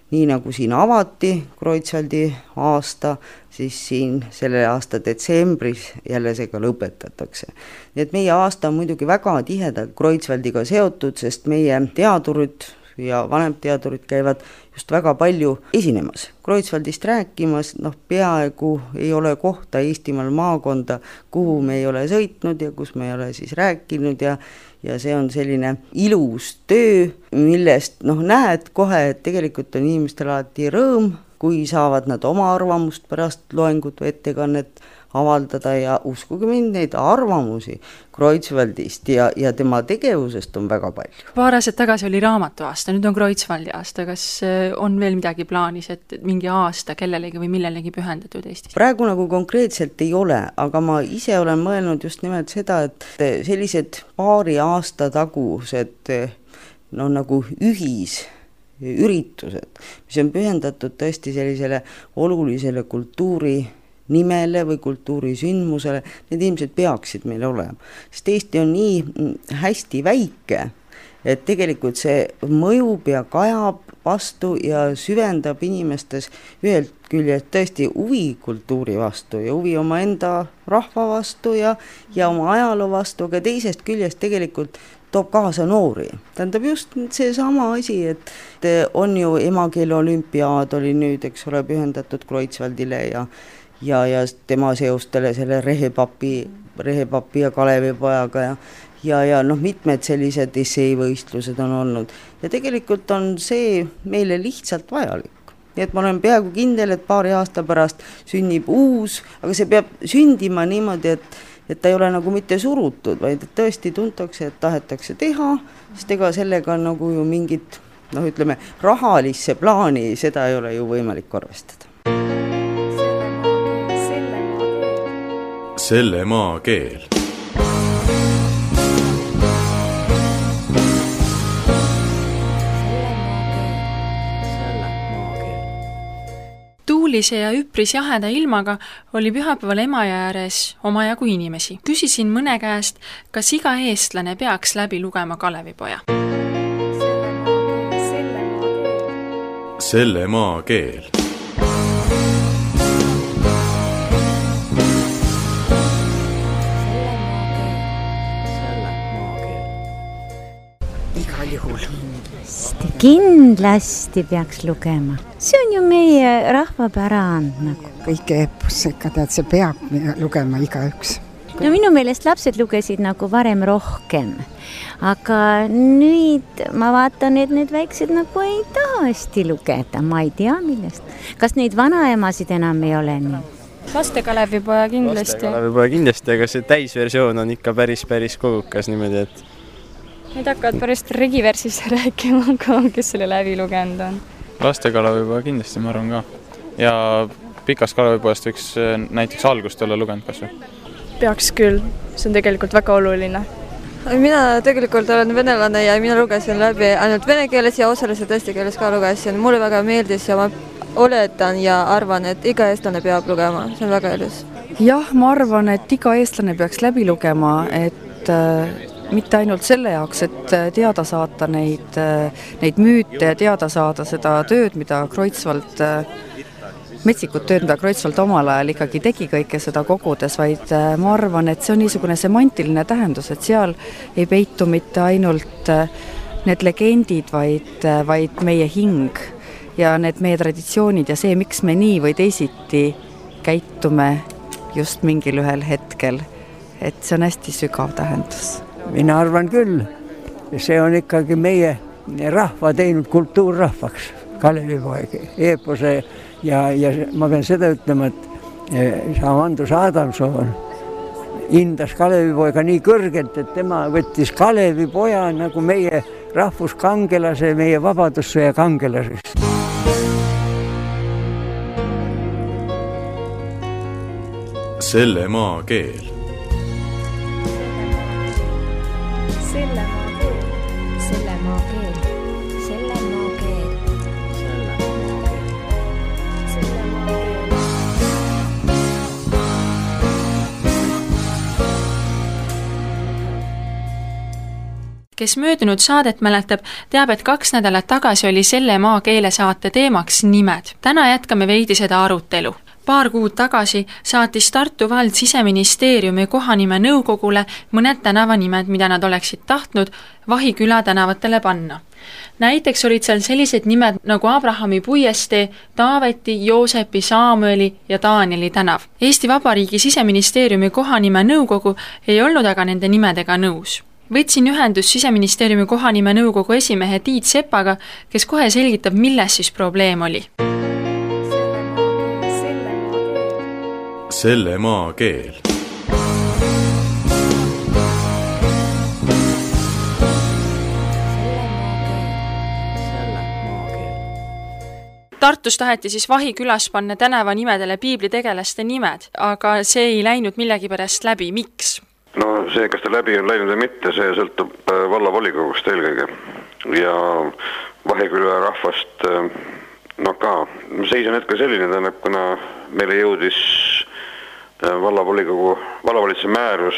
nii nagu siin avati Kreutzwaldi aasta, siis siin selle aasta detsembris jälle see ka lõpetatakse. Nii et meie aasta on muidugi väga tihedalt Kreutzwaldiga seotud, sest meie teadurid ja vanemteadurid käivad just väga palju esinemas, Kreutzwaldist rääkimas, peaaegu ei ole kohta Eestimaal maakonda, kuhu me ei ole sõitnud ja kus me ei ole siis rääkinud ja see on selline ilus töö, millest näed kohe, et tegelikult on inimestel alati rõõm, kui saavad nad oma arvamust pärast loengut või ettekannet avaldada ja uskuge mind, neid arvamusi Kreutzwaldist ja tema tegevusest on väga palju. Paar aastat tagasi oli raamatu aasta, nüüd on Kreutzwaldi aasta. Kas on veel midagi plaanis, et mingi aasta kellelegi või millelegi pühendatud Eestis? Praegu nagu konkreetselt ei ole, aga ma ise olen mõelnud just nimelt seda, et sellised paari aasta tagused nagu ühisüritused, mis on pühendatud tõesti sellisele olulisele kultuuri nimele või kultuurisündmusele, need ilmselt peaksid meil olema. Sest Eesti on nii hästi väike, et tegelikult see mõjub ja kajab vastu ja süvendab inimestes ühelt küljest tõesti huvi kultuuri vastu ja huvi oma enda rahva vastu ja oma ajaloo vastu, aga teisest küljest tegelikult toob kaasa noori. Tähendab just see sama asi, et on ju emakeele olümpiaad oli nüüd, eks ole, pühendatud Kreutzwaldile ja tema seostele selle Rehepapi ja Kalevipojaga ja mitmed sellised esseevõistlused on olnud. Ja tegelikult on see meile lihtsalt vajalik. Nii et ma olen peaaegu kindel, et paari aasta pärast sünnib uus, aga see peab sündima niimoodi, et ta ei ole nagu mitte surutud, vaid et tõesti tuntakse, et tahetakse teha, sest ega sellega nagu ju mingit, ütleme, rahalisse plaani, seda ei ole ju võimalik arvestada. Selle maa keel. Tuulise ja üpris jaheda ilmaga oli pühapäeval Emajõe ääres omajagu inimesi. Küsisin mõne käest, kas iga eestlane peaks läbi lugema Kalevipoja. Selle maa keel. Kindlasti peaks lugema. See on ju meie rahvapärand nagu. Kõike eeposse ikka see peab lugema igaüks. No minu meelest lapsed lugesid nagu varem rohkem. Aga nüüd ma vaatan, et need väiksed nagu ei taha hästi lugeda. Ma ei tea millest. Kas neid vanaemasid enam ei ole nii? Laste Kalevipoja kindlasti. Laste Kalevipoja kindlasti, aga see täisversioon on ikka päris kogukas niimoodi, et Need hakkavad pärast regiversist rääkima ka, kes selle läbi lugenud on. Laste Kalevipoja kindlasti, ma arvan ka. Ja Pikast Kalevipojast võiks näiteks algust olla lugenud kas või? Peaks küll, see on tegelikult väga oluline. Mina tegelikult olen venelane ja mina lugesin läbi ainult vene keeles ja osaliselt eesti keeles ka lugesin. Mulle väga meeldis ja ma oletan ja arvan, et iga eestlane peab lugema. See on väga ilus. Jah, ma arvan, et iga eestlane peaks läbi lugema, et mitte ainult selle jaoks, et teada saata neid müüte ja teada saada seda tööd, mida Kreutzwald, metsikut tööd, mida Kreutzwald omal ajal ikkagi tegi kõike seda kogudes, vaid ma arvan, et see on niisugune semantiline tähendus, et seal ei peitu mitte ainult need legendid, vaid meie hing ja need meie traditsioonid ja see, miks me nii või teisiti käitume just mingil ühel hetkel, et see on hästi sügav tähendus. Mina arvan küll, see on ikkagi meie rahva teinud kultuurrahvaks, Kalevipoeg, eepose ja ma pean seda ütlema, et Andrus Adamson hindas Kalevipoega nii kõrgelt, et tema võttis Kalevipoja nagu meie rahvuskangelase, meie vabadussõja kangelaseks. Selle maa keel. kes möödunud saadet mäletab, teab, et 2 nädalat tagasi oli selle maakeele saate teemaks nimed. Täna jätkame veidi seda arutelu. Paar kuud tagasi saatis Tartu vald Siseministeeriumi kohanime nõukogule mõned tänavanimed, mida nad oleksid tahtnud Vahiküla tänavatele panna. Näiteks olid seal sellised nimed nagu Abrahami puiestee, Taaveti, Joosepi, Saamueli ja Taanieli tänav. Eesti Vabariigi Siseministeeriumi kohanime nõukogu ei olnud aga nende nimedega nõus. Võtsin ühendust Siseministeeriumi kohanime nõukogu esimehe Tiit Sepaga, kes kohe selgitab, milles siis probleem oli. Selle maa keel. Tartus taheti siis Vahikülas panna tänavanimedele piiblitegelaste nimed, aga see ei läinud millegipärast läbi. Miks? No see, kas ta läbi on läinud või mitte, see sõltub vallavolikogust eelkõige. Ja Vahiküla rahvast, ka seis on hetkel selline, tähendab, kuna meile jõudis vallavalitsuse määrus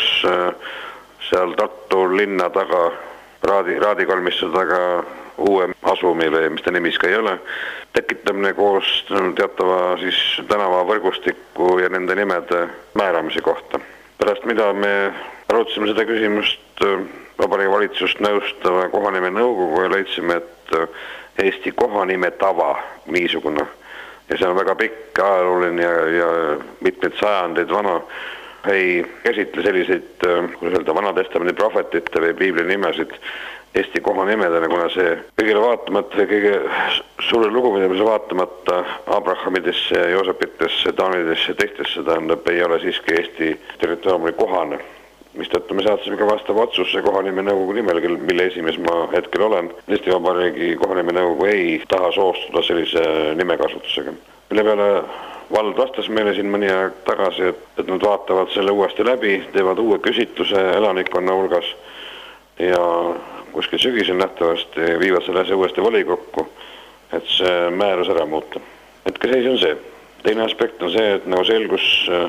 seal Tartu linna taga, Raadikalmistu taga uue asumile, mis ta nimis ka ei ole, tekitamine koos teatava siis tänava võrgustiku ja nende nimede määramise kohta. Pärast mida me arutasime seda küsimust Vabariigi Valitsust nõustava kohanime nõukogu ja leidsime, et Eesti kohanime tava niisugune, ja see on väga pikk ajalooline ja mitmeid sajandeid vana, ei käsitle selliseid Vanatestamendi prohvetite või piibli nimesid Eesti kohanimedena, kuna see kõigile vaatamata ja kõige suure lugupidamise vaatamata Abrahamidesse, Joosepitesse, Taanidesse ja teistesse, tähendab, ei ole siiski Eesti territooriumi kohane. Mistõttu me saatsime ka vastava otsuse kohanime nõukogu nimel, mille esimees ma hetkel olen. Eesti Vabariigi kohanime nõukogu ei taha soostuda sellise nimekasutusega. Mille peale vald vastas meile siin mõni aeg tagasi, et nad vaatavad selle uuesti läbi, teevad uue küsitluse elanikkonna hulgas ja kuskil sügisel nähtavasti viivad selle uuesti volikokku, et see määrus ära muuta. Hetke seis on see. Teine aspekt on see, et nagu selgus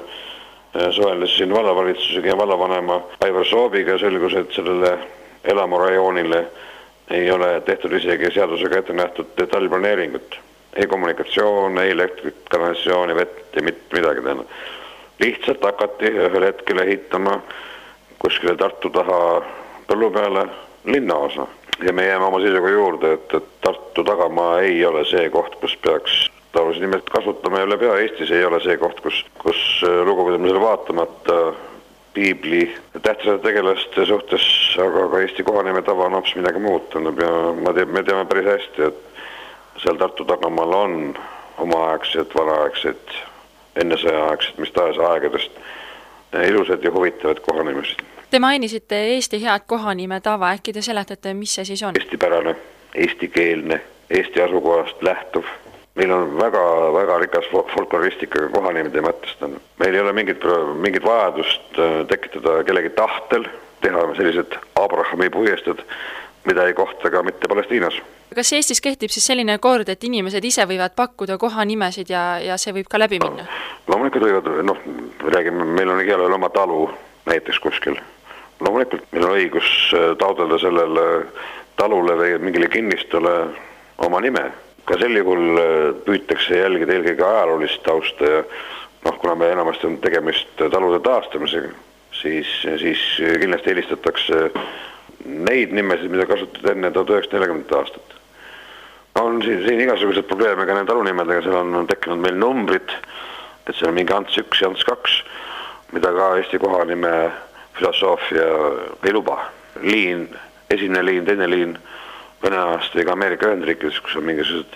suheldes siin vallavalitsusega ja vallavanema Aivar Soobiga selgus, et sellele elamurajoonile ei ole tehtud isegi seadusega ette nähtud detailplaneeringut. Ei kommunikatsioon, ei elektrit, kanalisatsiooni, vett ja mitte midagi täna. Lihtsalt hakati ühel hetkel ehitama kuskile Tartu taha põllu peale linnaosa. Ja me jääme oma seisuga juurde, et Tartu tagamaa ei ole see koht, kus peaks taolisi nimed kasutama ja üle pea Eestis ei ole see koht, kus lugupidamisele vaatamata piibli tähtsate tegelaste suhtes, aga ka Eesti kohanime tava on hoopis midagi muutunud ja me teame päris hästi, et seal Tartu tagamaal on omaaegsed, vanaaegsed, ennesõjaaegsed, mis tahes aegadest ilusad ja huvitavad kohanimesid. Te mainisite Eesti head kohanime tava, äkki te seletate, mis see siis on? Eestipärane, eestikeelne, Eesti asukohast lähtuv. Meil on väga rikas folkloristikaga kohanimede mõttest. Meil ei ole mingit vajadust tekitada kellegi tahtel, teha sellised Abrahami puiestud, mida ei kohta ka mitte Palestiinas. Kas Eestis kehtib siis selline kord, et inimesed ise võivad pakkuda kohanimesid ja see võib ka läbi minna? Loomulikult võivad, räägime, meil on igal oma talu näiteks kuskil. Loomulikult meil on õigus taotleda sellele talule või mingile kinnistule oma nime. Ka sel juhul püütakse jälgida eelkõige ajaloolist tausta ja kuna me enamasti on tegemist talude taastamisega, siis kindlasti eelistatakse neid nimesid, mida kasutati enne 1940 aastat. On siin igasugused probleeme ka nende talunimedega, seal on tekkinud meil numbrid, et seal on mingi Ants 1 ja Ants 2, mida ka Eesti kohanime filosoofia ei luba. Liin, esimene liin, teine liin, Venemaast või ka Ameerika Ühendriikides, kus on mingisugused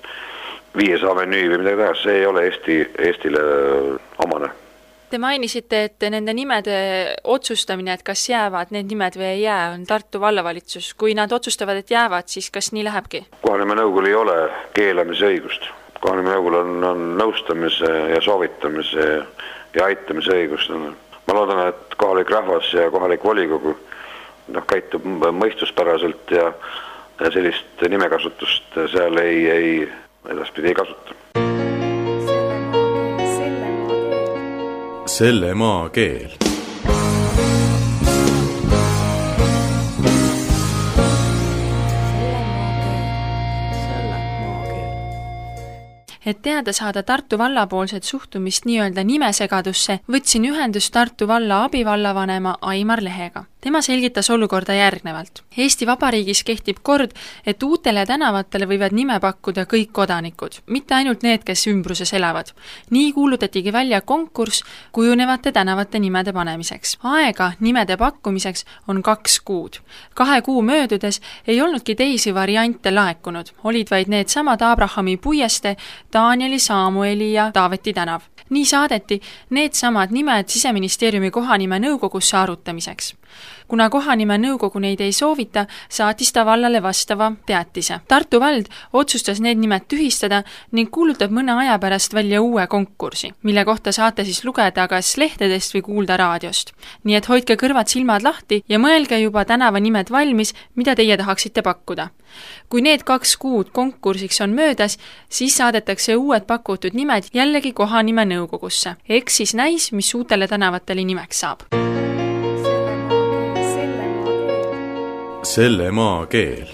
5 avenüü või midagi tahes, see ei ole Eestile omane. Te mainisite, et nende nimede otsustamine, et kas jäävad need nimed või ei jää, on Tartu vallavalitsus. Kui nad otsustavad, et jäävad, siis kas nii lähebki? Kohanime nõukogul ei ole keelamise õigust. Kohanime nõukogul on nõustamise ja soovitamise ja aitamise õigust. Ma loodan, et kohalik rahvas ja kohalik volikogu käitub mõistuspäraselt ja sellist nimekasutust seal ei edaspidi ei kasuta. Selle maa keel. Et teada saada Tartu vallapoolset suhtumist nii-öelda nimesegadusse, võtsin ühendust Tartu valla abivallavanema Aimar Lehega. Tema selgitas olukorda järgnevalt. Eesti Vabariigis kehtib kord, et uutele tänavatele võivad nime pakkuda kõik kodanikud, mitte ainult need, kes ümbruses elavad. Nii kuulutatigi välja konkurss kujunevate tänavate nimede panemiseks. Aega nimede pakkumiseks on 2 kuud. 2 kuu möödudes ei olnudki teisi variante laekunud, olid vaid need samad Abrahami puieste, Danieli, Samueli ja Taaveti tänav. Nii saadeti need samad nimed Siseministeeriumi kohanime nõukogusse arutamiseks. Kuna kohanime nõukogu neid ei soovita, saatis ta vallale vastava teatise. Tartu vald otsustas need nimed tühistada ning kuulutab mõne aja pärast välja uue konkursi, mille kohta saate siis lugeda kas lehtedest või kuulda raadiost. Nii et hoidke kõrvad silmad lahti ja mõelge juba tänava nimed valmis, mida teie tahaksite pakkuda. Kui need 2 kuud konkursiks on möödas, siis saadetakse uued pakutud nimed jällegi kohanime nõukogusse. Eks siis näis, mis uutele tänavatele nimeks saab. Selle maa keel.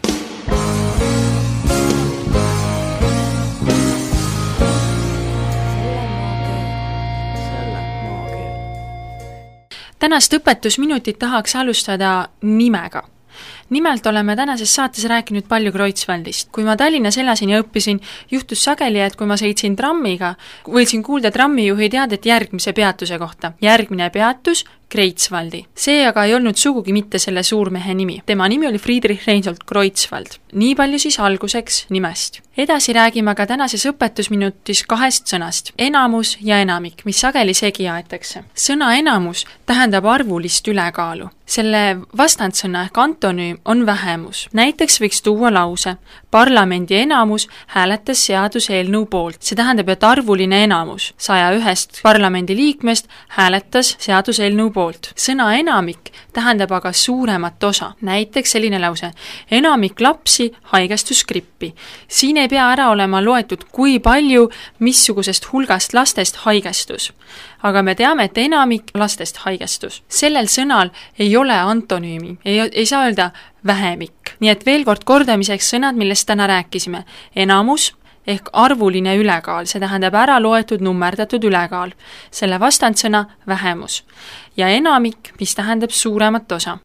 Tänast õpetusminutit tahaks alustada nimega. Nimelt oleme tänases saates rääkinud palju Kreutzwaldist. Kui ma Tallinnas elasin ja õppisin, juhtus sageli, et kui ma sõitsin trammiga, võisin kuulda trammijuhi teadet järgmise peatuse kohta. Järgmine peatus Kreutzwaldi. See aga ei olnud sugugi mitte selle suurmehe nimi. Tema nimi oli Friedrich Reinhold Kreutzwald. Nii palju siis alguseks nimest. Edasi räägime ka tänases õpetusminutis 2 sõnast. Enamus ja enamik, mis sageli segi aetakse. Sõna enamus tähendab arvulist ülekaalu. Selle vastandsõna ehk antonüüm on vähemus. Näiteks võiks tuua lause. Parlamendi enamus hääletas seaduseelnõu poolt. See tähendab, et arvuline enamus 101 parlamendi liikmest hääletas seaduseelnõu poolt. Sõna enamik tähendab aga suuremat osa. Näiteks selline lause. Enamik lapsi haigestus grippi. Siin ei pea ära olema loetud, kui palju missugusest hulgast lastest haigestus. Aga me teame, et enamik lastest haigestus. Sellel sõnal ei ole antonüümi, ei saa öelda vähemik. Nii et veel kord kordamiseks sõnad, millest täna rääkisime. Enamus ehk arvuline ülekaal, see tähendab ära loetud nummerdatud ülekaal. Selle vastandsõna vähemus. Ja enamik, mis tähendab suuremat osa.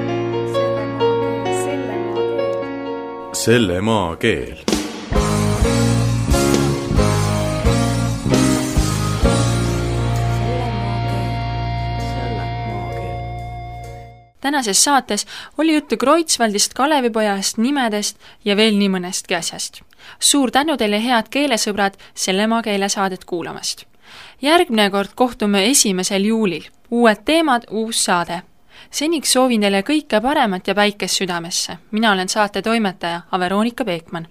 Selle maa keel. Tänases saates oli juttu Kreutzwaldist, Kalevipojast, nimedest ja veel nii mõnestki asjast. Suur tänu teile, head keelesõbrad, selle maa keelesaadet kuulamast. Järgmine kord kohtume 1. juulil. Uued teemad, uus saade. Seniks soovin teile kõike paremat ja päikest südamesse. Mina olen saate toimetaja Veronika Peekman.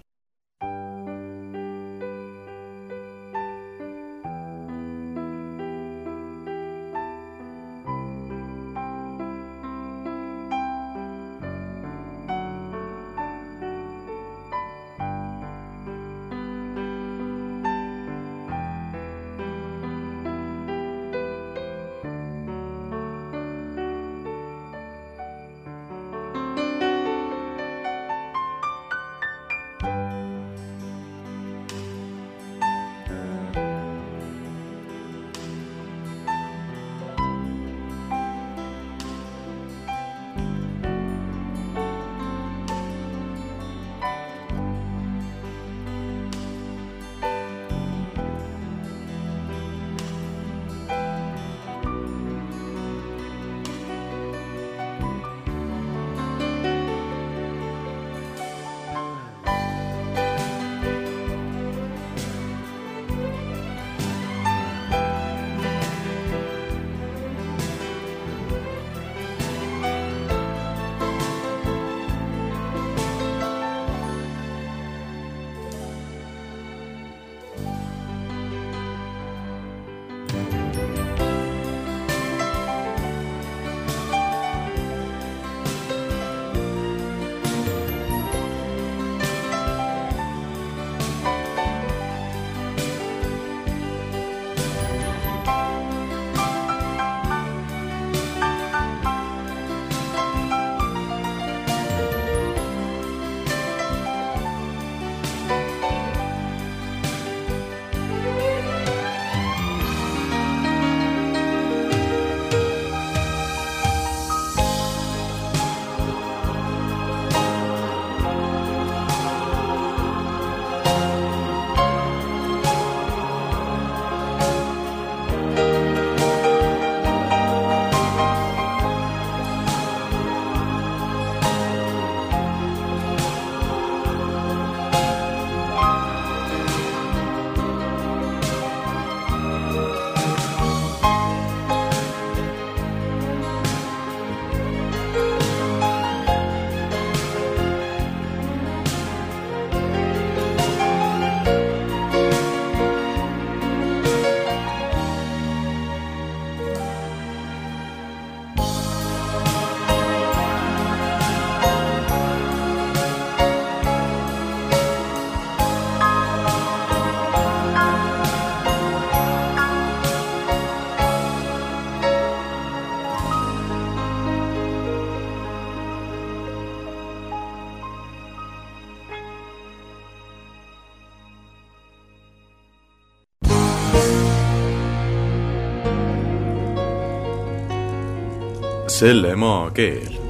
selle maa keel